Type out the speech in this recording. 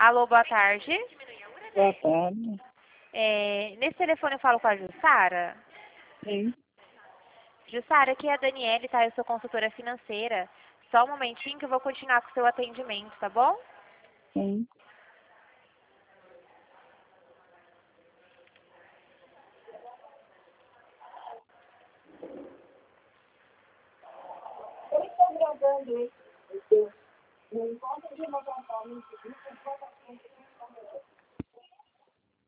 Alô, boa tarde. Boa tarde. Nesse telefone eu falo com a Jussara. Sim, Jussara, aqui é a Daniele, tá? Eu sou consultora financeira. Só um momentinho que eu vou continuar com o seu atendimento, tá bom? sim. Eu estou gravando isso. Não encontro de uma plataforma.